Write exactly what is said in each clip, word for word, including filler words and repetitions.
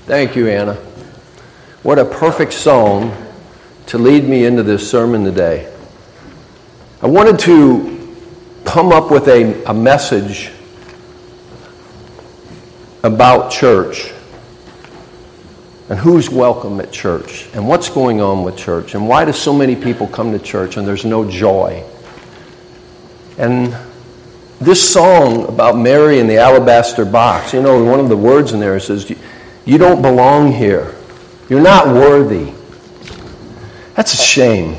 Thank you, Anna. What a perfect song to lead me into this sermon today. I wanted to come up with a, a message about church and who's welcome at church and what's going on with church and why do so many people come to church and there's no joy. And this song about Mary and the alabaster box, you know, one of the words in there says, you don't belong here. You're not worthy. That's a shame.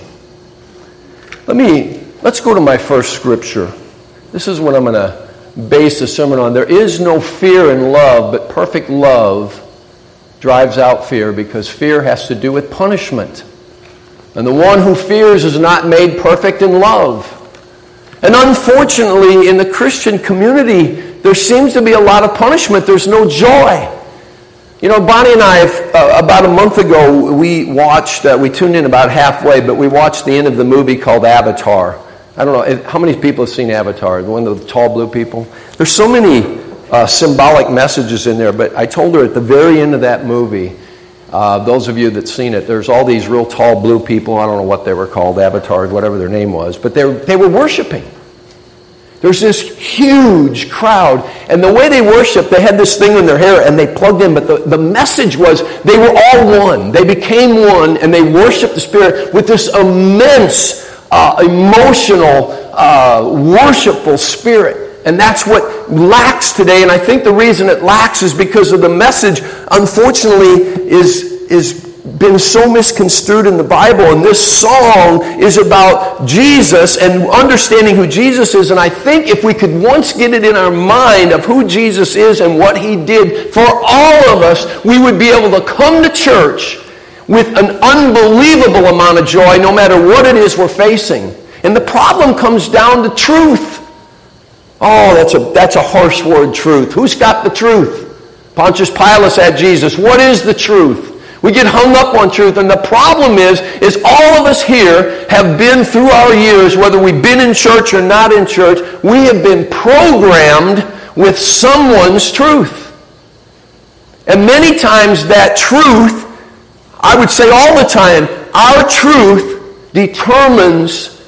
Let me, let's go to my first scripture. This is what I'm going to base the sermon on. There is no fear in love, but perfect love drives out fear because fear has to do with punishment. And the one who fears is not made perfect in love. And unfortunately, in the Christian community, there seems to be a lot of punishment. There's no joy. You know, Bonnie and I, uh, about a month ago, we watched, uh, we tuned in about halfway, but we watched the end of the movie called Avatar. I don't know, how many people have seen Avatar, one of the tall blue people? There's so many uh, symbolic messages in there, but I told her at the very end of that movie, uh, those of you that seen it, there's all these real tall blue people, I don't know what they were called, avatars, whatever their name was, but they were, they were worshiping. There's this huge crowd, and the way they worshiped, they had this thing in their hair, and they plugged in, but the, the message was they were all one. They became one, and they worshiped the Spirit with this immense, uh, emotional, uh, worshipful spirit. And that's what lacks today, and I think the reason it lacks is because of the message, unfortunately, is is been so misconstrued in the Bible. And this song is about Jesus and understanding who Jesus is. And I think if we could once get it in our mind of who Jesus is and what he did for all of us, we would be able to come to church with an unbelievable amount of joy no matter what it is we're facing. And the problem comes down to truth. Oh, that's a that's a harsh word, truth. Who's got the truth? Pontius Pilate had Jesus. What is the truth? We get hung up on truth, and the problem is, is all of us here have been through our years, whether we've been in church or not in church, we have been programmed with someone's truth. And many times that truth, I would say all the time, our truth determines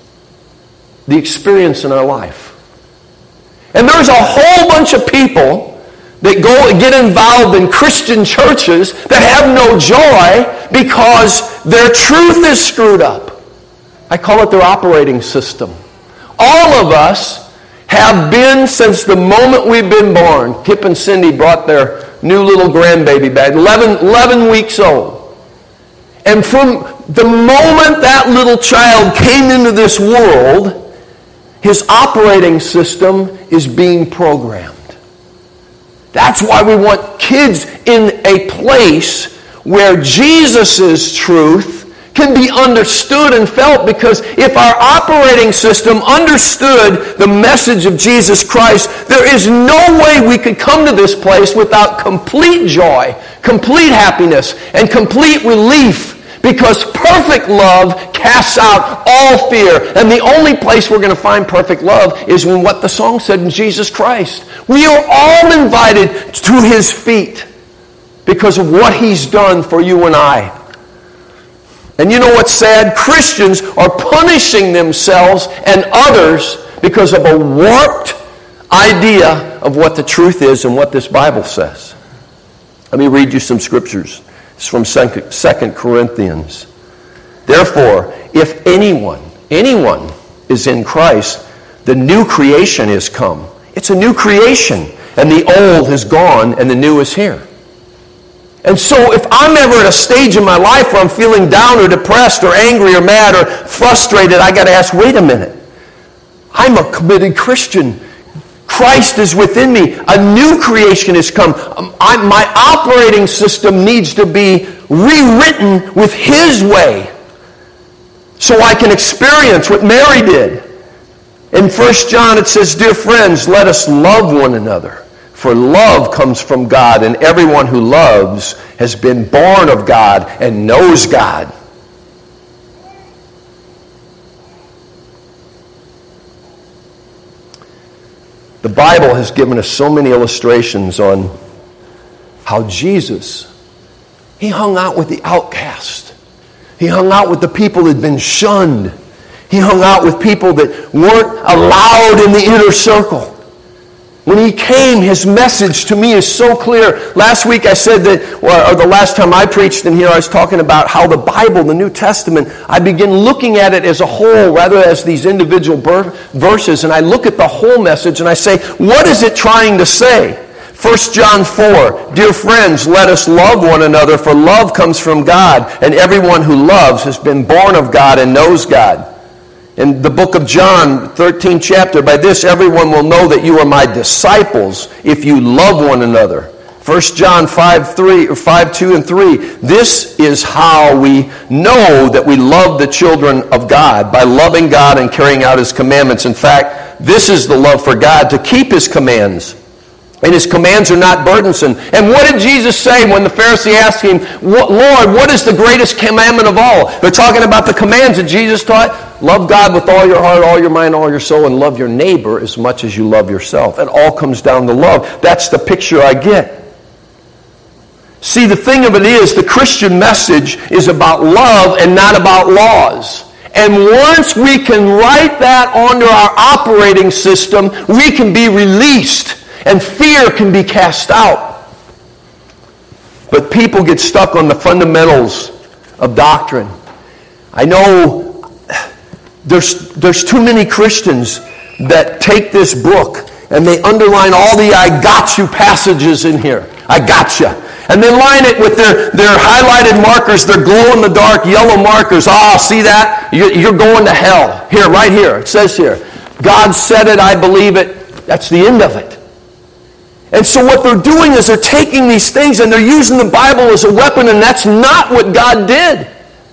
the experience in our life. And there's a whole bunch of people that go and get involved in Christian churches that have no joy because their truth is screwed up. I call it their operating system. All of us have been, since the moment we've been born, Kip and Cindy brought their new little grandbaby back, eleven, eleven weeks old. And from the moment that little child came into this world, his operating system is being programmed. That's why we want kids in a place where Jesus' truth can be understood and felt, because if our operating system understood the message of Jesus Christ, there is no way we could come to this place without complete joy, complete happiness, and complete relief, because perfect love casts out all fear. And the only place we're going to find perfect love is in what the song said, in Jesus Christ. We are all invited to his feet because of what he's done for you and I. And you know what's sad? Christians are punishing themselves and others because of a warped idea of what the truth is and what this Bible says. Let me read you some scriptures. It's from Second Corinthians. Therefore, if anyone, anyone is in Christ, the new creation is come. It's a new creation, and the old has gone, and the new is here. And so if I'm ever at a stage in my life where I'm feeling down or depressed or angry or mad or frustrated, I got to ask, wait a minute. I'm a committed Christian. Christ is within me. A new creation has come. I, my operating system needs to be rewritten with his way so I can experience what Mary did. In First John it says, dear friends, let us love one another, for love comes from God, and everyone who loves has been born of God and knows God. The Bible has given us so many illustrations on how Jesus He hung out with the outcast. He hung out with the people that had been shunned. He hung out with people that weren't allowed in the inner circle. When he came, his message to me is so clear. Last week I said that, or the last time I preached in here, I was talking about how the Bible, the New Testament, I begin looking at it as a whole rather as these individual verses. And I look at the whole message and I say, what is it trying to say? First John four, dear friends, let us love one another, for love comes from God, and everyone who loves has been born of God and knows God. In the book of John, thirteenth chapter, by this everyone will know that you are my disciples if you love one another. First John five, three, or five, two, and three. This is how we know that we love the children of God, by loving God and carrying out his commandments. In fact, this is the love for God, to keep his commands. And his commands are not burdensome. And what did Jesus say when the Pharisee asked him, Lord, what is the greatest commandment of all? They're talking about the commands that Jesus taught. Love God with all your heart, all your mind, all your soul, and love your neighbor as much as you love yourself. It all comes down to love. That's the picture I get. See, the thing of it is, the Christian message is about love and not about laws. And once we can write that onto our operating system, we can be released. And fear can be cast out. But people get stuck on the fundamentals of doctrine. I know there's, there's too many Christians that take this book and they underline all the I got you passages in here. I got you. And they line it with their, their highlighted markers, their glow-in-the-dark yellow markers. Ah, see that? You're, you're going to hell. Here, right here. It says here, God said it, I believe it. That's the end of it. And so what they're doing is they're taking these things and they're using the Bible as a weapon, and that's not what God did.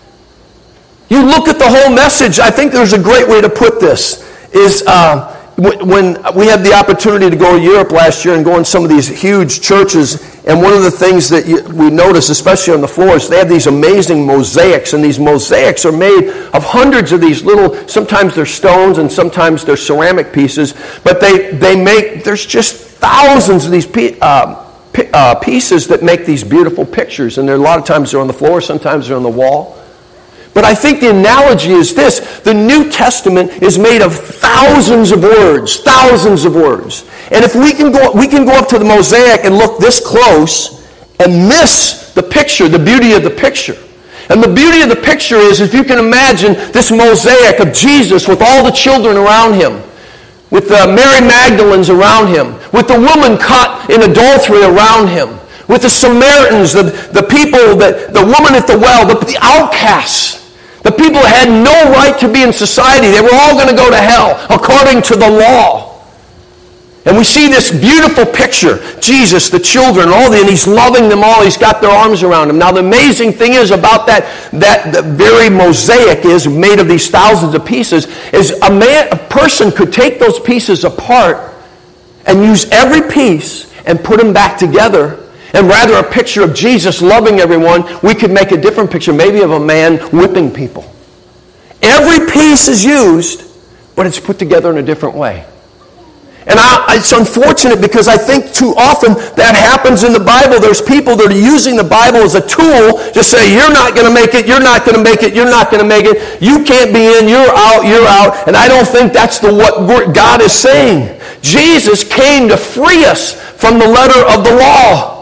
You look at the whole message. I think there's a great way to put this, is uh, when we had the opportunity to go to Europe last year and go in some of these huge churches, and one of the things that you, we notice, especially on the floors, they have these amazing mosaics, and these mosaics are made of hundreds of these little, sometimes they're stones and sometimes they're ceramic pieces, but they, they make, there's just thousands of these uh, uh, pieces that make these beautiful pictures, and there, a lot of times they're on the floor, sometimes they're on the wall. But I think the analogy is this. The New Testament is made of thousands of words, thousands of words. And if we can go, we can go up to the mosaic and look this close and miss the picture, the beauty of the picture. And the beauty of the picture is, if you can imagine this mosaic of Jesus with all the children around him, with the Mary Magdalenes around him, with the woman caught in adultery around him, with the Samaritans, the, the people, that, the woman at the well, the, the outcasts, the people that had no right to be in society. They were all going to go to hell according to the law. And we see this beautiful picture, Jesus, the children, all the, and he's loving them all. He's got their arms around them. Now the amazing thing is about that, that the very mosaic is made of these thousands of pieces, is a man, a person could take those pieces apart and use every piece and put them back together. And rather a picture of Jesus loving everyone, we could make a different picture, maybe of a man whipping people. Every piece is used, but it's put together in a different way. And I, it's unfortunate because I think too often that happens in the Bible. There's people that are using the Bible as a tool to say, you're not going to make it, you're not going to make it, you're not going to make it, you can't be in, you're out, you're out. And I don't think that's the what God is saying. Jesus came to free us from the letter of the law.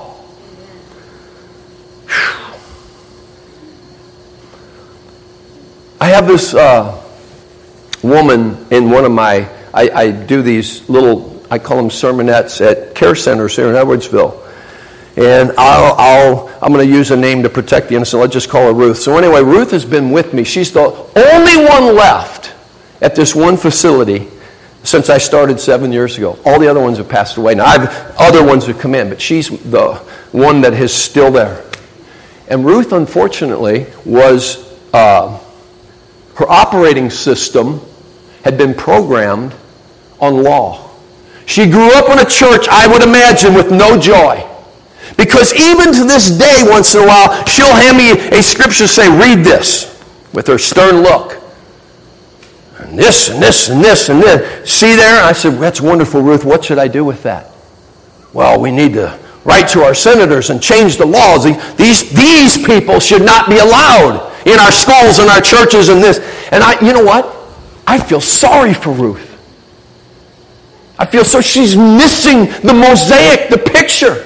I have this uh, woman in one of my, I, I do these little, I call them sermonettes at care centers here in Edwardsville. And I'll, I'll, I'm going to use a name to protect the innocent. Let's just call her Ruth. So anyway, Ruth has been with me. She's the only one left at this one facility since I started seven years ago. All the other ones have passed away. Now, I've other ones have come in, but she's the one that is still there. And Ruth, unfortunately, was... Uh, Her operating system had been programmed on law. She grew up in a church, I would imagine, with no joy. Because even to this day, once in a while, she'll hand me a scripture and say, read this, with her stern look. And this, and this, and this, and this. See there? I said, that's wonderful, Ruth. What should I do with that? Well, we need to write to our senators and change the laws. These, these people should not be allowed in our schools and our churches and this. And I, you know what? I feel sorry for Ruth. I feel so she's missing the mosaic, the picture.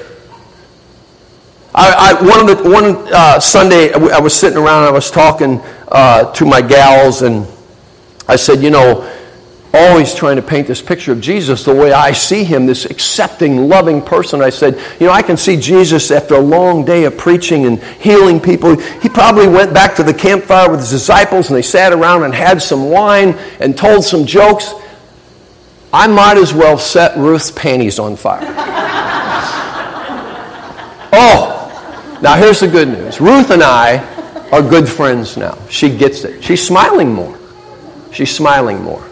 I, I one of the one uh, Sunday I was sitting around and I was talking uh, to my gals, and I said, you know, always trying to paint this picture of Jesus the way I see him, this accepting, loving person. I said, you know, I can see Jesus after a long day of preaching and healing people. He probably went back to the campfire with his disciples and they sat around and had some wine and told some jokes. I might as well set Ruth's panties on fire. Oh, now here's the good news. Ruth and I are good friends now. She gets it. She's smiling more. She's smiling more.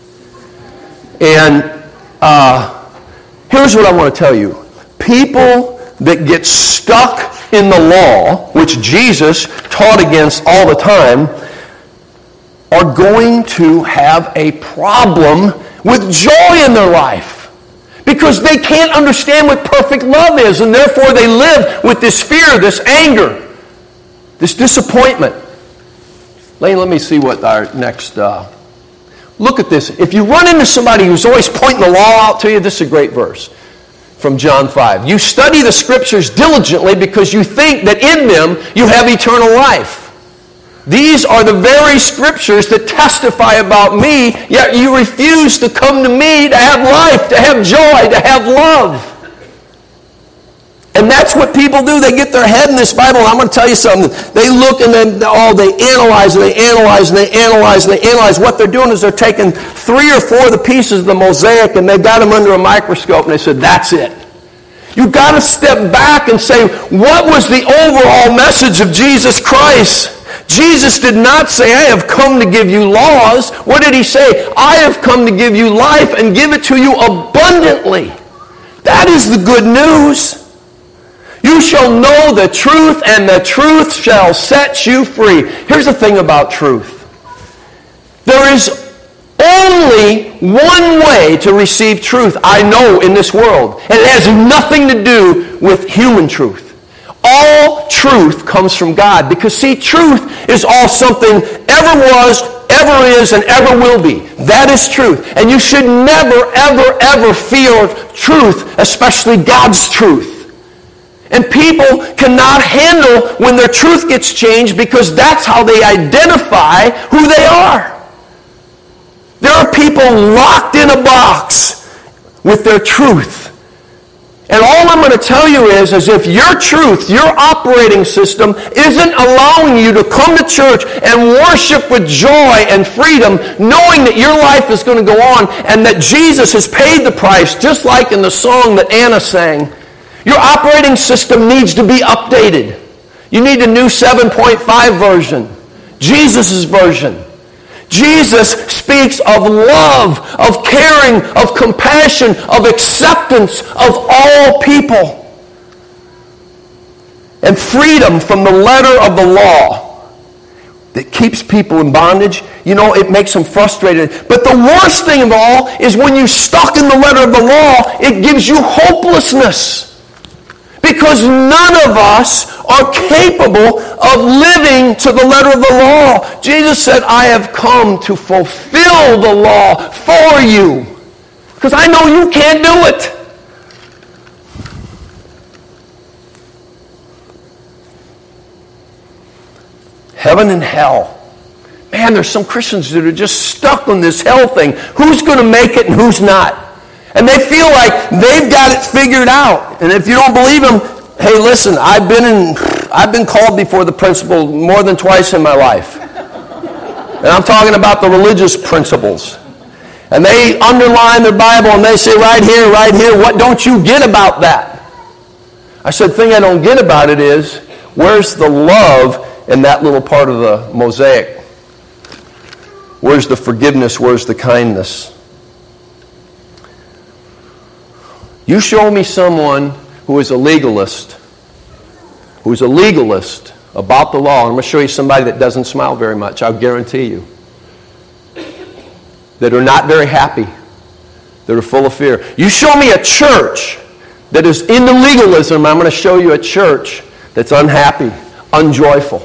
And uh, here's what I want to tell you. People that get stuck in the law, which Jesus taught against all the time, are going to have a problem with joy in their life, because they can't understand what perfect love is, and therefore they live with this fear, this anger, this disappointment. Lane, let me see what our next... Uh, look at this. If you run into somebody who's always pointing the law out to you, this is a great verse from John five. You study the Scriptures diligently because you think that in them you have eternal life. These are the very Scriptures that testify about me, yet you refuse to come to me to have life, to have joy, to have love. And that's what people do. They get their head in this Bible. And I'm going to tell you something. They look and then, oh, they analyze and they analyze and they analyze and they analyze. What they're doing is they're taking three or four of the pieces of the mosaic and they've got them under a microscope and they said, that's it. You've got to step back and say, what was the overall message of Jesus Christ? Jesus did not say, I have come to give you laws. What did he say? I have come to give you life and give it to you abundantly. That is the good news. You shall know the truth, and the truth shall set you free. Here's the thing about truth. There is only one way to receive truth, I know, in this world. And it has nothing to do with human truth. All truth comes from God. Because, see, truth is all something ever was, ever is, and ever will be. That is truth. And you should never, ever, ever fear truth, especially God's truth. And people cannot handle when their truth gets changed because that's how they identify who they are. There are people locked in a box with their truth. And all I'm going to tell you is, is if your truth, your operating system, isn't allowing you to come to church and worship with joy and freedom, knowing that your life is going to go on and that Jesus has paid the price, just like in the song that Anna sang, your operating system needs to be updated. You need a new seven point five version, Jesus' version. Jesus speaks of love, of caring, of compassion, of acceptance of all people. And freedom from the letter of the law that keeps people in bondage. You know, it makes them frustrated. But the worst thing of all is when you're stuck in the letter of the law, it gives you hopelessness. Because none of us are capable of living to the letter of the law. Jesus said, I have come to fulfill the law for you. Because I know you can't do it. Heaven and hell. Man, there's some Christians that are just stuck on this hell thing. Who's going to make it and who's not? And they feel like they've got it figured out. And if you don't believe them, hey, listen, I've been in, I've been called before the principal more than twice in my life. And I'm talking about the religious principles. And they underline their Bible and they say right here, right here, what don't you get about that? I said, the thing I don't get about it is, where's the love in that little part of the mosaic? Where's the forgiveness? Where's the kindness? You show me someone who is a legalist, who is a legalist about the law, and I'm going to show you somebody that doesn't smile very much, I'll guarantee you, that are not very happy, that are full of fear. You show me a church that is into legalism, I'm going to show you a church that's unhappy, unjoyful.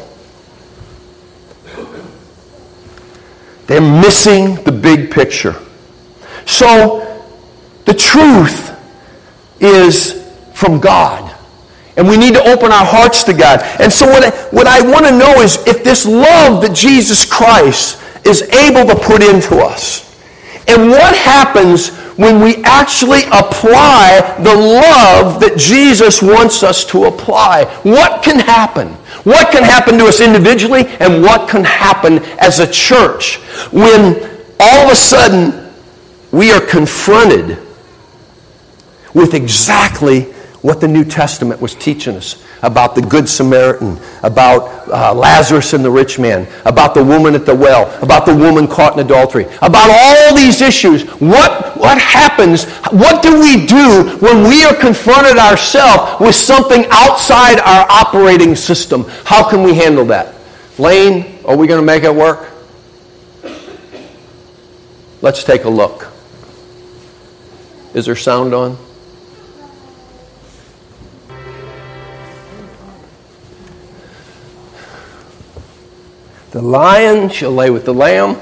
They're missing the big picture. So, the truth is from God. And we need to open our hearts to God. And so what I, what I want to know is if this love that Jesus Christ is able to put into us. And what happens when we actually apply the love that Jesus wants us to apply? What can happen? What can happen to us individually, and what can happen as a church when all of a sudden we are confronted with exactly what the New Testament was teaching us about the Good Samaritan, about uh, Lazarus and the rich man, about the woman at the well, about the woman caught in adultery, about all these issues. What, what happens, what do we do when we are confronted ourselves with something outside our operating system? How can we handle that? Lane, are we going to make it work? Let's take a look. Is there sound on? The lion shall lay with the lamb.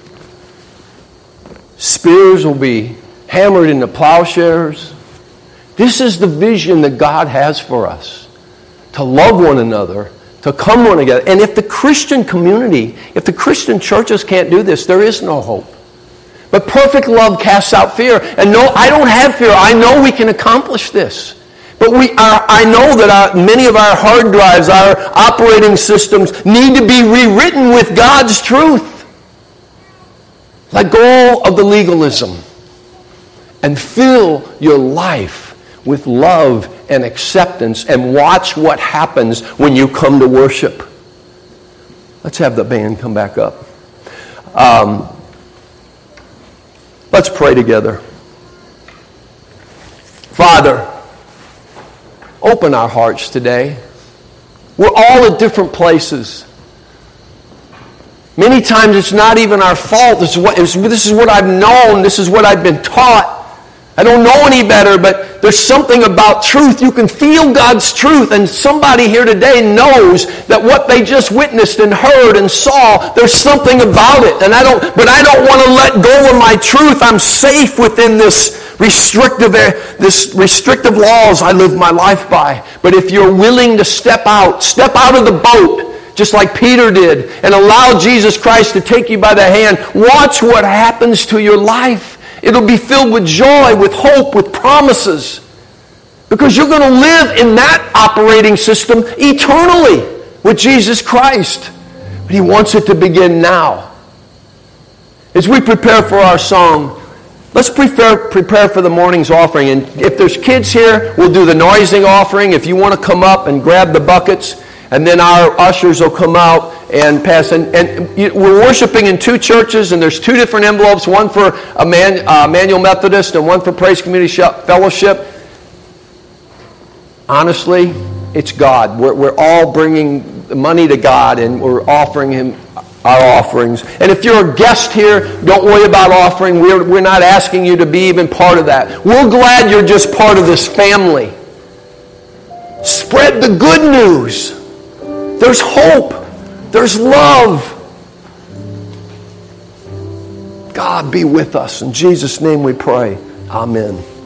Spears will be hammered into plowshares. This is the vision that God has for us. To love one another, to come one together. And if the Christian community, if the Christian churches can't do this, there is no hope. But perfect love casts out fear. And no, I don't have fear. I know we can accomplish this. But we are, I know that our, many of our hard drives, our operating systems, need to be rewritten with God's truth. Let go of the legalism and fill your life with love and acceptance, and watch what happens when you come to worship. Let's have the band come back up. Um, let's pray together. Father, open our hearts today. We're all at different places. Many times it's not even our fault. This is what, this is what I've known. This is what I've been taught. I don't know any better, but there's something about truth. You can feel God's truth, and somebody here today knows that what they just witnessed and heard and saw, there's something about it. And I don't, but I don't want to let go of my truth. I'm safe within this restrictive, this restrictive laws I live my life by. But if you're willing to step out, step out of the boat, just like Peter did, and allow Jesus Christ to take you by the hand, watch what happens to your life. It'll be filled with joy, with hope, with promises. Because you're going to live in that operating system eternally with Jesus Christ. But He wants it to begin now. As we prepare for our song, let's prepare, prepare for the morning's offering. And if there's kids here, we'll do the noising offering. If you want to come up and grab the buckets, and then our ushers will come out and pass. And, and we're worshiping in two churches, and there's two different envelopes, one for a man, uh, Manual Methodist and one for Praise Community Fellowship. Honestly, it's God. We're, we're all bringing the money to God, and we're offering Him our offerings. And if you're a guest here, don't worry about offering. We're, we're not asking you to be even part of that. We're glad you're just part of this family. Spread the good news. There's hope. There's love. God be with us. In Jesus' name we pray. Amen.